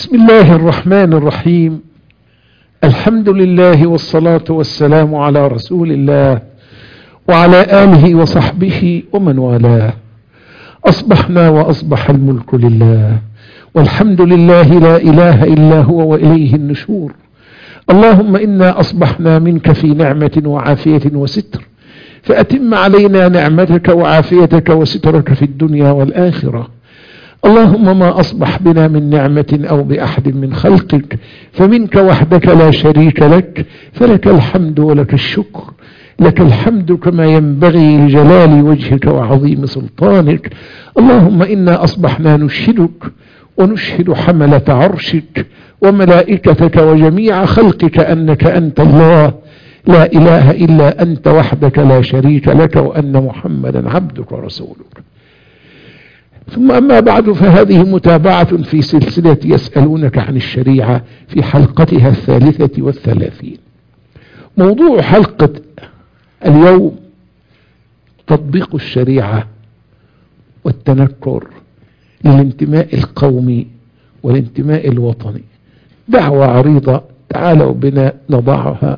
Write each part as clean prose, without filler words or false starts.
بسم الله الرحمن الرحيم. الحمد لله والصلاة والسلام على رسول الله وعلى آله وصحبه ومن والاه. أصبحنا وأصبح الملك لله، والحمد لله لا إله إلا هو وإليه النشور. اللهم إنا أصبحنا منك في نعمة وعافية وستر، فأتم علينا نعمتك وعافيتك وسترك في الدنيا والآخرة. اللهم ما أصبح بنا من نعمة أو بأحد من خلقك فمنك وحدك لا شريك لك، فلك الحمد ولك الشكر. لك الحمد كما ينبغي لجلال وجهك وعظيم سلطانك. اللهم إنا أصبحنا نشهدك ونشهد حملة عرشك وملائكتك وجميع خلقك أنك أنت الله لا إله إلا أنت وحدك لا شريك لك، وأن محمدا عبدك ورسولك. ثم أما بعد، فهذه متابعة في سلسلة يسألونك عن الشريعة في حلقتها 33. موضوع حلقة اليوم تطبيق الشريعة والتنكر للانتماء القومي والانتماء الوطني. دعوة عريضة، تعالوا بنا نضعها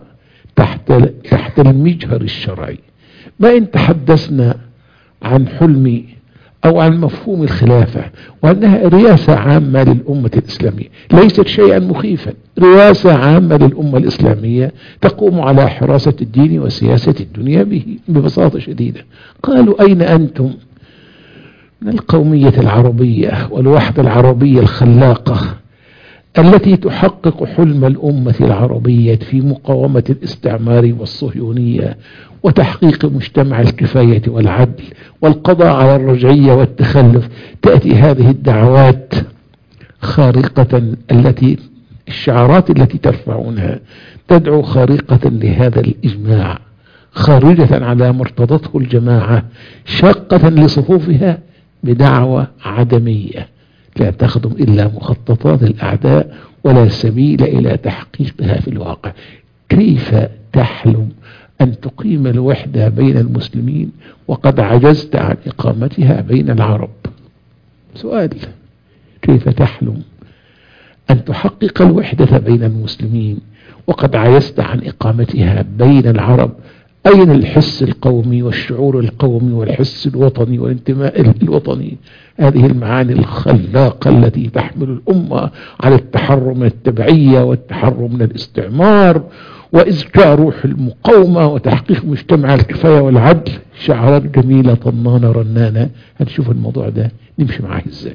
تحت المجهر الشرعي. ما إن تحدثنا عن حلم أو عن مفهوم الخلافة وأنها رئاسة عامة للأمة الإسلامية، ليست شيئا مخيفا. رئاسة عامة للأمة الإسلامية تقوم على حراسة الدين وسياسة الدنيا به ببساطة شديدة. قالوا أين أنتم من القومية العربية والوحدة العربية الخلاقة التي تحقق حلم الأمة العربية في مقاومة الاستعمار والصهيونية وتحقيق مجتمع الكفاية والعدل والقضاء على الرجعية والتخلف؟ تأتي هذه الدعوات خارقة، الشعارات التي ترفعونها تدعو خارقة لهذا الإجماع، خارجة على مرتضته الجماعة، شاقة لصفوفها بدعوة عدمية لا تخدم إلا مخططات الأعداء ولا سبيل إلى تحقيقها في الواقع. كيف تحلم أن تقيم الوحدة بين المسلمين وقد عجزت عن إقامتها بين العرب؟ سؤال، كيف تحلم أن تحقق الوحدة بين المسلمين وقد عجزت عن إقامتها بين العرب؟ أين الحس القومي والشعور القومي والحس الوطني والانتماء الوطني؟ هذه المعاني الخلاقة التي تحمل الأمة على التحرر من التبعية والتحرر من الاستعمار وإزكاء روح المقاومة وتحقيق مجتمع الكفاية والعدل. شعارات جميلة طنانة رنانة. هنشوف الموضوع ده نمشي معاه ازاي.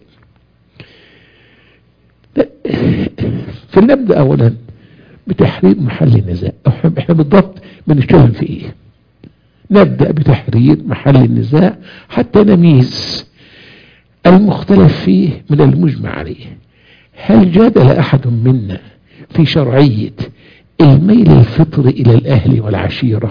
فلنبدأ أولا بتحرير محل النزاع. احنا بالضبط بنتكلم في ايه؟ نبدأ بتحرير محل النزاع حتى نميز المختلف فيه من المجمع عليه. هل جادل أحد منا في شرعية الميل الفطري إلى الأهل والعشيرة،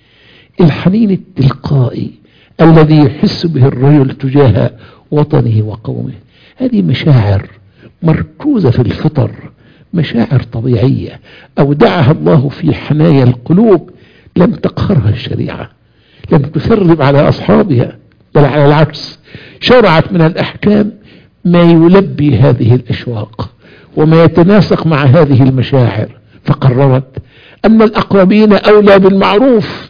الحنين التلقائي الذي يحس به الرجل تجاه وطنه وقومه؟ هذه مشاعر مركوزة في الفطر، مشاعر طبيعية أودعها الله في حنايا القلوب، لم تقهرها الشريعة، لم تثرب على أصحابها، بل على العكس شرعت من الأحكام ما يلبي هذه الأشواق وما يتناسق مع هذه المشاعر. فقررت أن الأقربين أولى بالمعروف،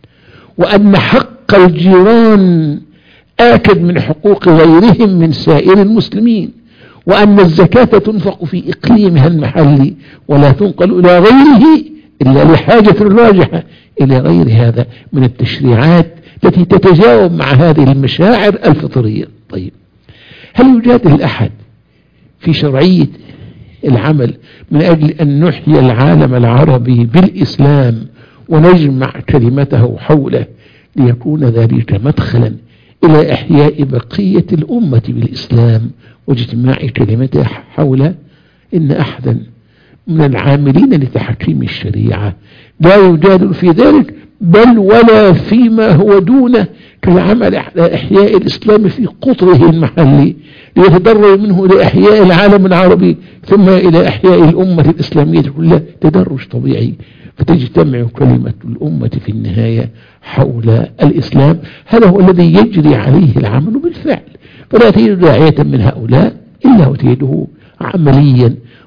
وأن حق الجيران آكد من حقوق غيرهم من سائر المسلمين، وأن الزكاة تنفق في إقليمها المحلي ولا تنقل إلى غيره إلا لحاجة راجحة إلى غير هذا من التشريعات التي تتجاوب مع هذه المشاعر الفطرية. طيب، هل يجادل أحد في شرعية العمل من أجل أن نحيي العالم العربي بالإسلام ونجمع كلمته حوله ليكون ذلك مدخلا إلى إحياء بقية الأمة بالإسلام واجتماع كلمته حوله؟ إن أحدا من العاملين لتحكيم الشريعة لا يجادل في ذلك، بل ولا فيما هو دونه كالعمل على إحياء الإسلام في قطره المحلي ليتدرج منه إلى إحياء العالم العربي ثم إلى إحياء الأمة الإسلامية كلها. تدرج طبيعي، فتجتمع كلمة الأمة في النهاية حول الإسلام. هذا هو الذي يجري عليه العمل بالفعل. فلا تجد داعية من هؤلاء إلا وتجده عمليا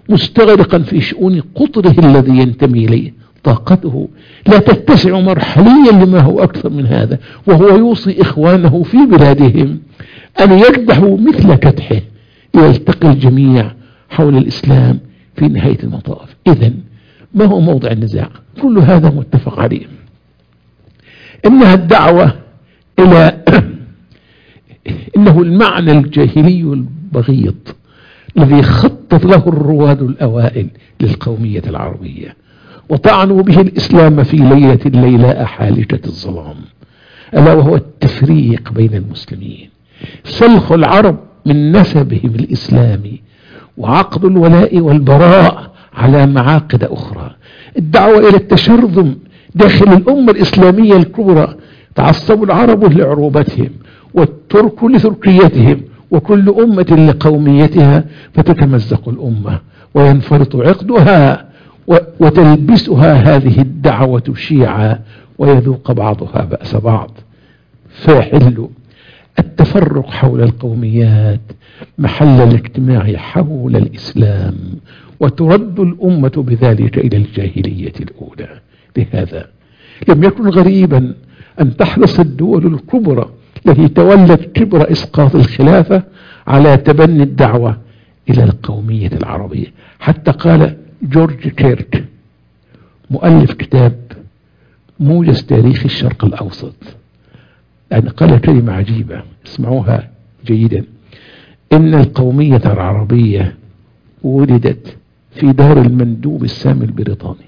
مستغرقا في شؤون قطره الذي ينتمي إليه. طاقته لا تتسع مرحليا لما هو أكثر من هذا، وهو يوصي إخوانه في بلادهم أن يكدحوا مثل كدحه يلتقي الجميع حول الإسلام في نهاية المطاف. إذن ما هو موضع النزاع؟ كل هذا متفق عليه. إنها الدعوة إلى إنه المعنى الجاهلي البغيض الذي خطط له الرواد الأوائل للقومية العربية، وطعنوا به الإسلام في ليلة الليلاء حالكة الظلام، ألا وهو التفريق بين المسلمين، سلخ العرب من نسبهم الإسلامي، وعقد الولاء والبراء على معاقد أخرى، الدعوة إلى التشرذم داخل الأمة الإسلامية الكبرى. تعصب العرب لعروبتهم والترك لتركيتهم، وكل أمة لقوميتها، فتتمزق الأمة وينفرط عقدها وتلبسها هذه الدعوة شيعا، ويذوق بعضها بأس بعض، فيحل التفرق حول القوميات محل الاجتماع حول الإسلام، وترد الأمة بذلك إلى الجاهلية الأولى. لهذا لم يكن غريبا أن تحرص الدول الكبرى التي تولت كبر إسقاط الخلافة على تبني الدعوة إلى القومية العربية. حتى قال جورج كيرك مؤلف كتاب موجز تاريخ الشرق الأوسط، يعني قال كلمة عجيبة اسمعوها جيدا: إن القومية العربية ولدت في دار المندوب السامي البريطاني.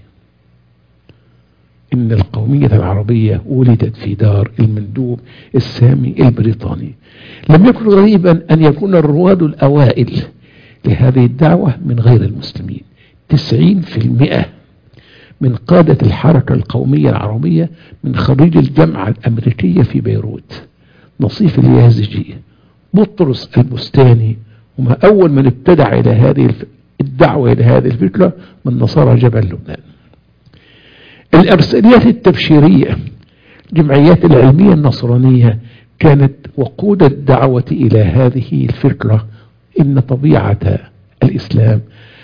إن القومية العربية ولدت في دار المندوب السامي البريطاني. لم يكن غريبا أن يكون الرواد الأوائل لهذه الدعوة من غير المسلمين. 90% من قادة الحركة القومية العربية من خريج الجامعة الأمريكية في بيروت، نصيف اليازجي، بطرس البستاني، وما أول من ابتدع إلى هذه الدعوة إلى هذه الفكرة من نصارى جبل لبنان. الأرساليات التبشيرية، جمعيات العلمية النصرانية، كانت وقود الدعوة إلى هذه الفكرة. إن طبيعة الإسلام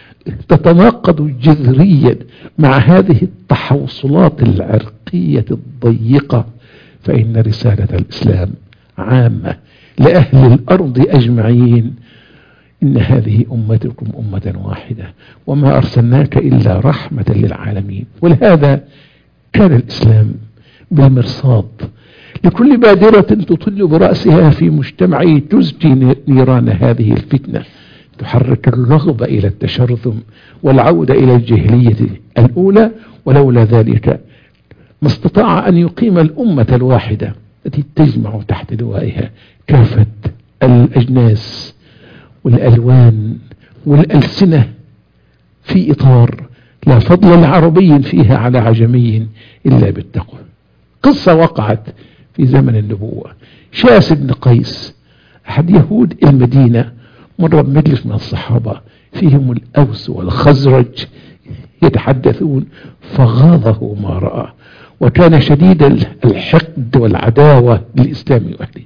تتناقض جذريا مع هذه التحوصلات العرقية الضيقة، فإن رسالة الإسلام عامة لأهل الأرض أجمعين: إن هذه أمتكم أمة واحدة وما أرسلناك إلا رحمة للعالمين. ولهذا كان الإسلام بالمرصاد لكل بادرة تطل برأسها في مجتمع تزكي نيران هذه الفتنة، تحرك الرغبة إلى التشرذم والعودة إلى الجاهلية الأولى. ولولا ذلك ما استطاع أن يقيم الأمة الواحدة التي تجمع تحت لوائها كافة الأجناس والألوان والألسنة في إطار لا فضل لعربي فيها على عجمي إلا بالتقوى. قصة وقعت في زمن النبوة. شاس بن قيس أحد يهود المدينة مر بمجلس من الصحابة فيهم الأوس والخزرج يتحدثون، فغاضه ما رأى، وكان شديد الحقد والعداوة للإسلام وأهله.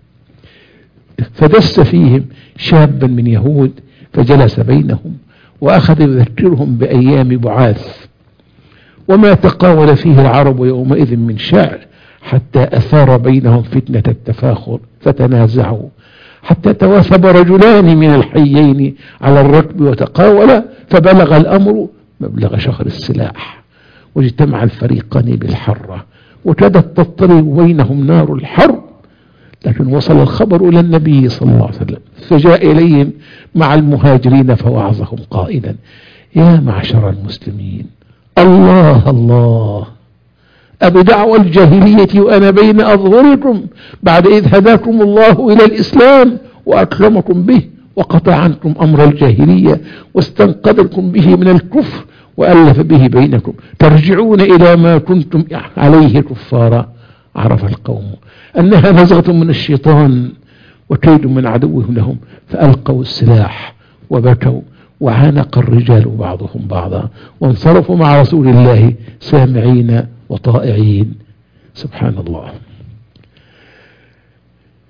فدس فيهم شابا من يهود فجلس بينهم وأخذ يذكرهم بأيام بعاث وما تقاول فيه العرب يومئذ من شعر، حتى أثار بينهم فتنة التفاخر فتنازعوا، حتى تواثب رجلان من الحيين على الركب وتقاولا، فبلغ الأمر مبلغ شهر السلاح، واجتمع الفريقان بالحرة، وكادت تضطرب بينهم نار الحرب. لكن وصل الخبر إلى النبي صلى الله عليه وسلم، فجاء إليهم مع المهاجرين فوعظهم قائلا: يا معشر المسلمين، الله الله، أبدعوى الجاهلية وأنا بين أظهركم بعد إذ هداكم الله إلى الإسلام وأكرمكم به وقطع عنكم أمر الجاهلية واستنقذكم به من الكفر وألف به بينكم، ترجعون إلى ما كنتم عليه كفارا. عرف القوم أنها نزغة من الشيطان وكيد من عدوهم لهم، فألقوا السلاح وبكوا، وعانق الرجال بعضهم بعضا، وانصرفوا مع رسول الله سامعين وطائعين. سبحان الله.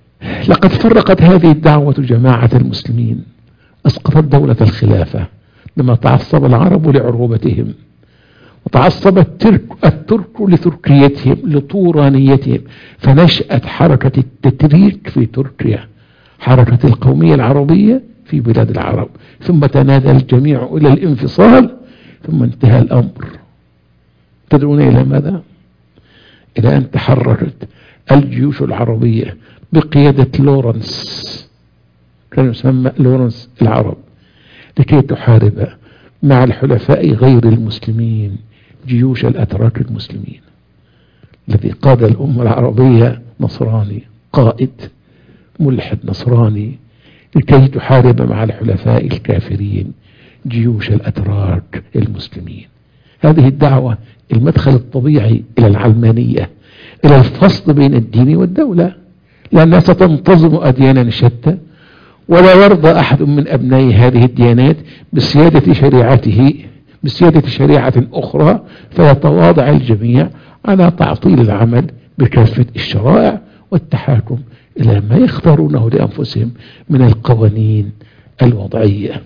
لقد فرقت هذه الدعوة جماعة المسلمين، أسقطت دولة الخلافة، لما تعصب العرب لعروبتهم، وتعصب الترك لتركيتهم لطورانيتهم، فنشأت حركة التتريك في تركيا، حركة القومية العربية في بلاد العرب، ثم تنادى الجميع إلى الانفصال، ثم انتهى الأمر. تدرون إلى ماذا؟ إلى أن تحركت الجيوش العربية بقيادة لورنس، كان يسمى لورنس العرب، لكي تحارب مع الحلفاء غير المسلمين جيوش الأتراك المسلمين. الذي قاد الأمة العربية نصراني، قائد ملحد نصراني، لكي تحارب مع الحلفاء الكافرين جيوش الأتراك المسلمين. هذه الدعوة المدخل الطبيعي إلى العلمانية، إلى الفصل بين الدين والدولة، لأنها ستنتظم أديانا شتى، ولا يرضى أحد من أبناء هذه الديانات بسيادة شريعته، بسيادة شريعة أخرى، فيتواضع الجميع على تعطيل العمل بكافة الشرائع والتحاكم إلى ما يختارونه لأنفسهم من القوانين الوضعية.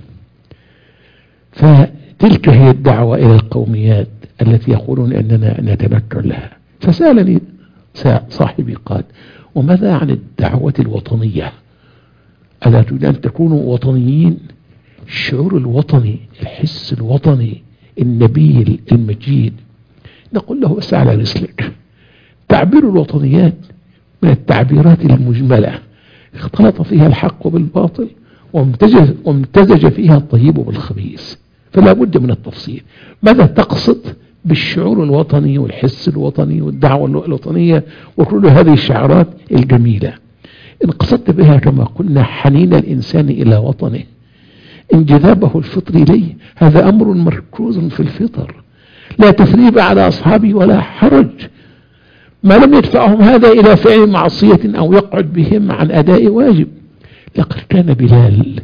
فتلك هي الدعوة إلى القوميات التي يقولون أننا نتنكر لها. فسألني صاحبي قال: وماذا عن الدعوة الوطنية؟ ألا تريد أن تكونوا وطنيين؟ الشعور الوطني، الحس الوطني النبيل المجيد. نقول له: بس على رسلك. تعبير الوطنيات من التعبيرات المجملة اختلط فيها الحق بالباطل، وامتزج فيها الطيب بالخبيث، فلا بد من التفصيل. ماذا تقصد بالشعور الوطني والحس الوطني والدعوة الوطنية وكل هذه الشعارات الجميلة؟ إن قصدت بها كما قلنا حنين الإنسان إلى وطنه، انجذابه الفطري إليه، هذا أمر مركوز في الفطر، لا تثريب على أصحابه ولا حرج، ما لم يدفعهم هذا إلى فعل معصية أو يقعد بهم عن أداء واجب. لقد كان بلال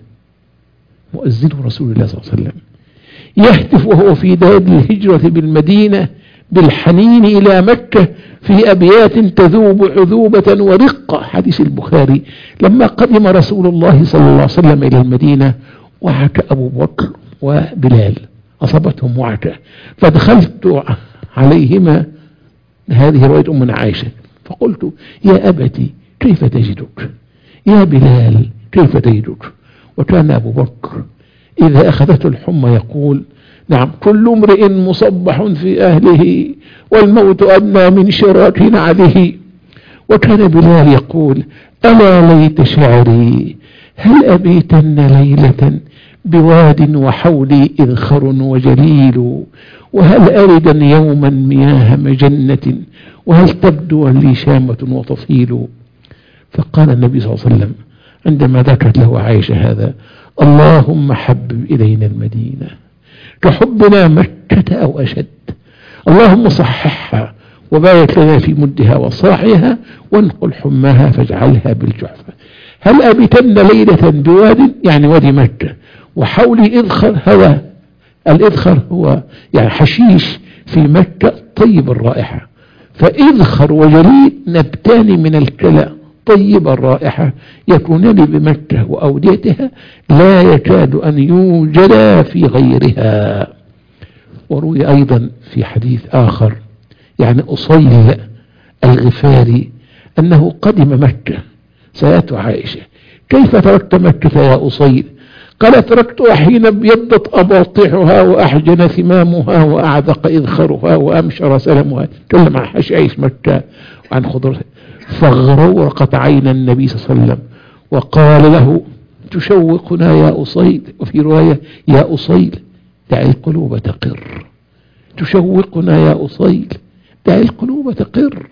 مؤذن رسول الله صلى الله عليه وسلم يهتف وهو في دار الهجرة بالمدينة بالحنين إلى مكة في أبيات تذوب عذوبة ورقة. حديث البخاري: لما قدم رسول الله صلى الله عليه وسلم إلى المدينة وعك أبو بكر وبلال، أصابتهم وعكة، فدخلت عليهما، هذه رواية أمنا عائشة، فقلت: يا أبتي كيف تجدك؟ يا بلال كيف تجدك؟ وكان أبو بكر إذا أخذته الحمى يقول: نعم، كل امرئ مصبح في أهله والموت أدنى من شراك نعله. وكان بلال يقول: ألا ليت شعري هل أبيتن ليلة بواد وحولي إذخر وجليل، وهل أردا يوما مياه مجنة، وهل تبدو لي شامة وتفيل. فقال النبي صلى الله عليه وسلم عندما ذكرت له عائشة هذا: اللهم حبب إلينا المدينة كحبنا مكة أو أشد، اللهم صححها وبارك لنا في مدها وصاعها، وانقل حماها فاجعلها بالجحفة. هل أبيتن ليلة بواد، يعني وادي مكة، وحولي إذخر، هو الإذخر هو يعني حشيش في مكة طيب الرائحة، فإذخر وجليل نبتان من الكلى طيب الرائحة يكونان بمكة وأوديتها لا يكاد أن يوجد في غيرها. وروي أيضا في حديث آخر يعني أصيل الغفاري أنه قدم مكة، سألت عائشة: كيف تركت مكة يا أصيل؟ قال: تركتها حين ابيضت أباطحها وأحجن ثمامها وأعذق إذخرها وأمشر سلمها. تكلم عن حشائش مكة وعن خضرها. فاغرورقت عين النبي صلى الله عليه وسلم وقال له: تشوقنا يا أصيل. وفي رواية: يا أصيل دع القلوب تقر. تشوقنا يا أصيل دع القلوب تقر.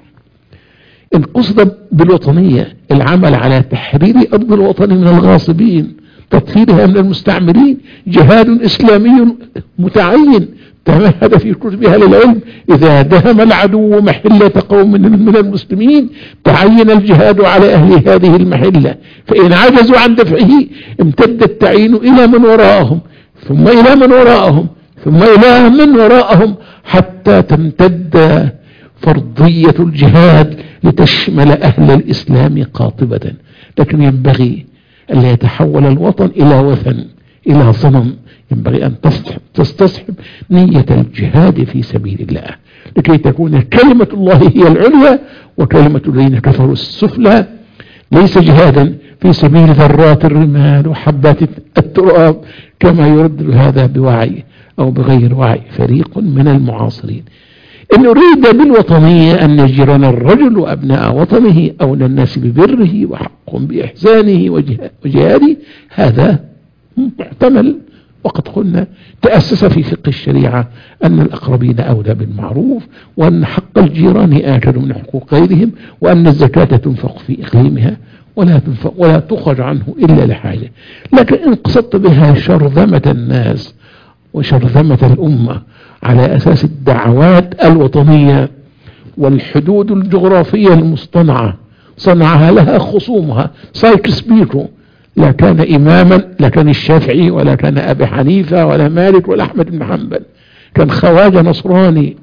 إن قصد بالوطنية العمل على تحرير أرض الوطن من الغاصبين، تطهيرها من المستعمرين، جهاد إسلامي متعين تمهد في كتب أهل العلم: إذا دهم العدو محلة قوم من المسلمين تعين الجهاد على أهل هذه المحلة، فإن عجزوا عن دفعه امتد التعيين إلى من وراءهم، ثم إلى من وراءهم، ثم إلى من وراءهم، حتى تمتد فرضية الجهاد لتشمل أهل الإسلام قاطبة. لكن ينبغي ألا يتحول الوطن إلى وثن، إلى صنم، ينبغي أن تستصحب نية الجهاد في سبيل الله لكي تكون كلمة الله هي العليا وكلمة الذين كفروا السفلى. ليس جهادا في سبيل ذرات الرمال وحبات التراب كما يرد هذا بوعي أو بغير وعي فريق من المعاصرين. إن أريد بالوطنية أن يجرنا الرجل وأبناء وطنه أولى الناس ببره وحقهم بإحسانه وجهاده، هذا محتمل. وقد قلنا تأسس في فقه الشريعة أن الأقربين أولى بالمعروف، وأن حق الجيران آكل من حقوق غيرهم، وأن الزكاة تنفق في إقليمها ولا تخرج عنه إلا لحاجة. لكن إن قصدت بها شرذمة الناس وشرذمة الأمة على أساس الدعوات الوطنية والحدود الجغرافية المصطنعة صنعها لها خصومها، سايكس بيكو لا كان إماما، لا كان الشافعي ولا كان أبي حنيفة ولا مالك ولا أحمد بن حنبل، كان خواجة نصراني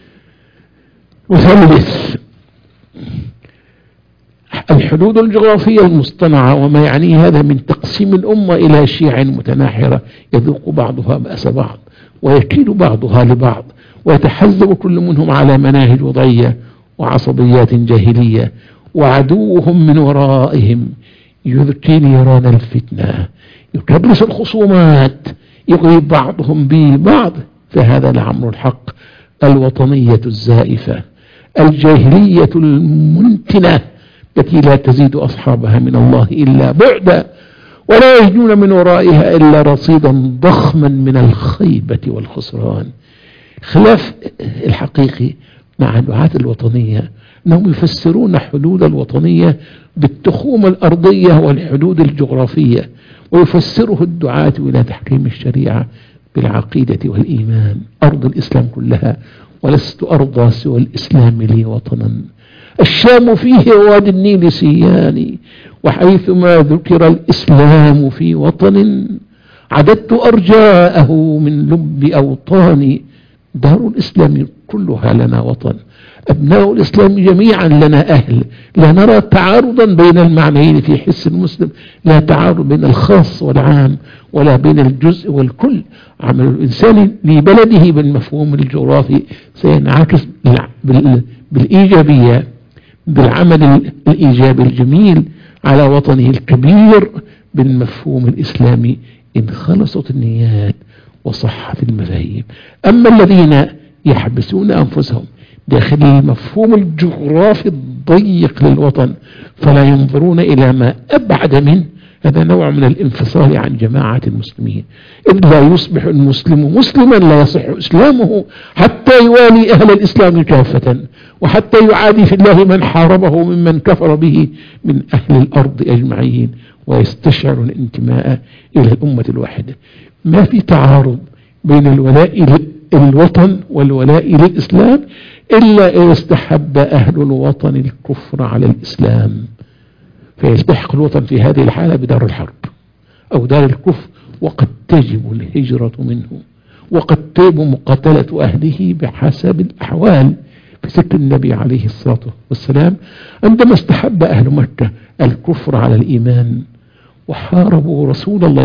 مثلث. الحدود الجغرافية المصطنعة وما يعنيه هذا من تقسيم الأمة إلى شيع متناحرة يذوق بعضها بأس بعض ويكيل بعضها لبعض، ويتحزب كل منهم على مناهج وضعية وعصبيات جاهلية، وعدوهم من ورائهم يذكي نيران الفتنة، يكبس الخصومات، يغيب بعضهم ببعض. فهذا لعمر الحق الوطنية الزائفة الجاهلية المنتنة التي لا تزيد أصحابها من الله إلا بعدا، ولا يجدون من ورائها إلا رصيدا ضخما من الخيبة والخسران. خلاف الحقيقي مع دعاة الوطنية أنهم يفسرون حدود الوطنية بالتخوم الأرضية والحدود الجغرافية، ويفسره الدعاة إلى تحكيم الشريعة بالعقيدة والإيمان. أرض الإسلام كلها، ولست أرضى سوى الإسلام لي وطنا، الشام فيه وادي النيل سياني، وحيثما ذكر الإسلام في وطن عددت أرجاءه من لب أوطاني. دار الإسلام كلها لنا وطن، أبناء الإسلام جميعا لنا أهل، لا نرى تعارضا بين المعنيين في حس المسلم، لا تعارض بين الخاص والعام ولا بين الجزء والكل. عمل الإنسان لبلده بالمفهوم الجغرافي سينعكس بالإيجابية بالعمل الإيجابي الجميل على وطنه الكبير بالمفهوم الإسلامي إن خلصت النيات وصحت المفاهيم. أما الذين يحبسون أنفسهم داخل المفهوم الجغرافي الضيق للوطن فلا ينظرون إلى ما أبعد منه، هذا نوع من الانفصال عن جماعة المسلمين. إذ لا يصبح المسلم مسلما لا يصح إسلامه حتى يوالي أهل الإسلام كافة، وحتى يعادي في الله من حاربه ممن كفر به من أهل الأرض أجمعين، ويستشعر الانتماء إلى الأمة الواحدة. ما في تعارض بين الولاء للوطن والولاء للإسلام إلا إذا استحب أهل الوطن الكفر على الإسلام، فيلتحق الوطن في هذه الحالة بدار الحرب أو دار الكفر، وقد تجب الهجرة منه، وقد تجب مقاتلة أهله بحسب الأحوال. في سكة النبي عليه الصلاة والسلام عندما استحب أهل مكة الكفر على الإيمان وحاربوا رسول الله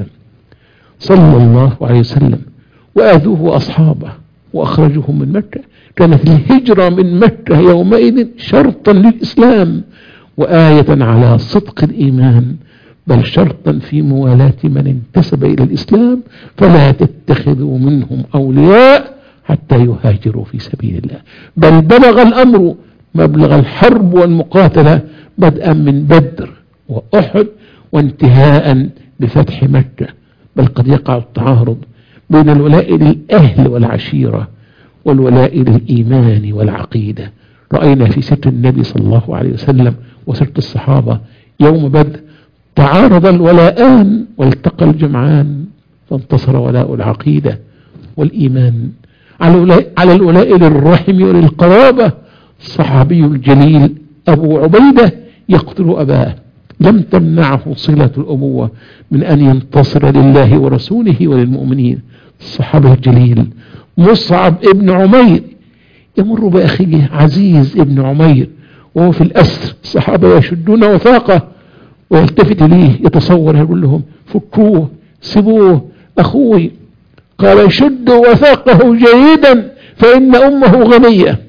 صلى الله عليه وسلم وآذوه أصحابه وأخرجوهم من مكة، كانت الهجرة من مكة يومئذ شرطا للإسلام وآية على صدق الإيمان، بل شرطا في موالاة من انتسب إلى الإسلام، فلا تتخذوا منهم أولياء حتى يهاجروا في سبيل الله. بل بلغ الأمر مبلغ الحرب والمقاتلة بدءا من بدر وأحد وانتهاء بفتح مكة. بل قد يقع التعارض بين الولاء للأهل والعشيرة والولاء للإيمان والعقيدة. رأينا في سيرة النبي صلى الله عليه وسلم وسيرة الصحابة يوم بدر تعارض الولاءان والتقى الجمعان، فانتصر ولاء العقيدة والإيمان على الولاء للرحم وللقرابة. الصحابي الجليل أبو عبيدة يقتل أباه، لم تمنعه صلة الأبوة من أن ينتصر لله ورسوله وللمؤمنين. الصحابي الجليل مصعب ابن عمير يمر بأخيه عزيز ابن عمير وهو في الأسر، الصحابة يشدون وثاقه ويلتفت إليه يتصور يقول لهم فكوه سبوه أخوي، قال شد وثاقه جيدا فإن أمه غنية.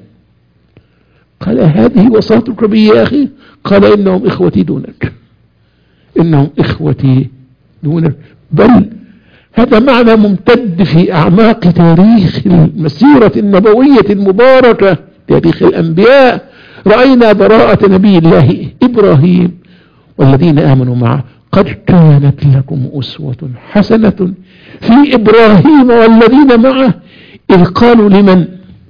قال هذه وصاتك بي يا أخي؟ قال إنهم إخوتي دونك، إنهم إخوتي دونك. بل هذا معنى ممتد في أعماق تاريخ المسيرة النبوية المباركة، تاريخ الأنبياء. رأينا براءة نبي الله إبراهيم والذين آمنوا معه. قد كانت لكم أسوة حسنة في إبراهيم والذين معه إذ قالوا لمن؟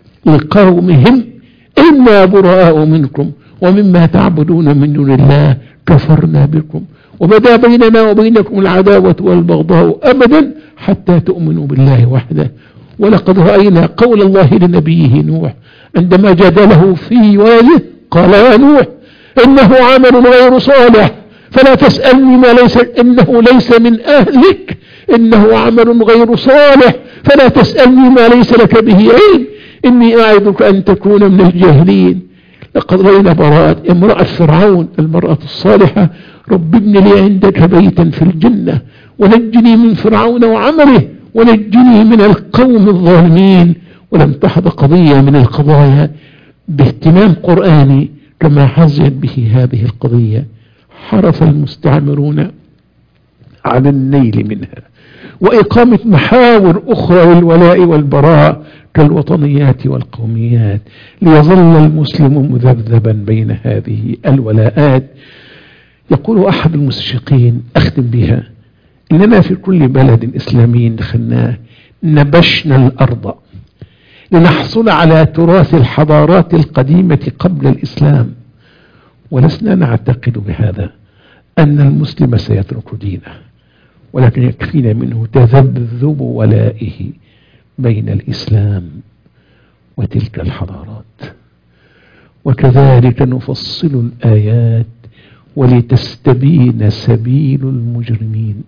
لقومهم إنا براء منكم ومما تعبدون من دون الله كفرنا بكم وبدا بيننا وبينكم العداوة والبغضاء أبدا حتى تؤمنوا بالله وحده. ولقد رأينا قول الله لنبيه نوح عندما جادله في ولده، قال يا نوح إنه عمل غير صالح فلا تسألني ما ليس، إنه ليس من أهلك، إنه عمل غير صالح فلا تسألني ما ليس لك به علم، إني أعظك أن تكون من الجاهلين. لقد رأينا براءة امرأة فرعون المرأة الصالحة، رب ابن لي عندك بيتا في الجنة ونجني من فرعون وعمله ونجني من القوم الظالمين. ولم تحظى قضية من القضايا باهتمام قرآني كما حظيت به هذه القضية. حرص المستعمرون على النيل منها وإقامة محاور أخرى للولاء والبراء كالوطنيات والقوميات، ليظل المسلم مذبذبا بين هذه الولاءات. يقول أحد المستشرقين أختم بها: إننا في كل بلد إسلامي دخلناه نبشنا الأرض لنحصل على تراث الحضارات القديمة قبل الإسلام، ولسنا نعتقد بهذا أن المسلم سيترك دينه، ولكن يكفينا منه تذبذب ولائه بين الإسلام وتلك الحضارات. وكذلك نفصل الآيات ولتستبين سبيل المجرمين،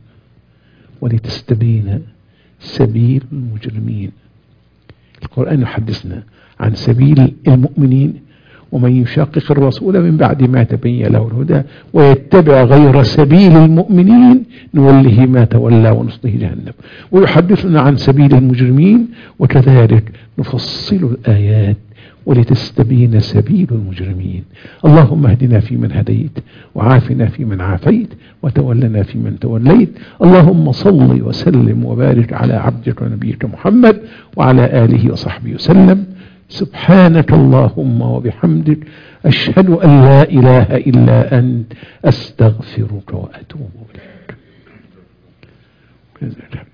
ولتستبين سبيل المجرمين. القرآن يحدثنا عن سبيل المؤمنين: ومن يشاقق الرسول من بعد ما تبين له الهدى ويتبع غير سبيل المؤمنين نوله ما تولى ونصله جهنم. ويحدثنا عن سبيل المجرمين: وكذلك نفصل الآيات ولتستبين سبيل المجرمين. اللهم اهدنا فيمن هديت، وعافنا فيمن عافيت، وتولنا فيمن توليت. اللهم صل وسلم وبارك على عبدك ونبيك محمد وعلى آله وصحبه وسلم. سبحانك اللهم وبحمدك، أشهد أن لا إله إلا أنت، أستغفرك وأتوب إليك.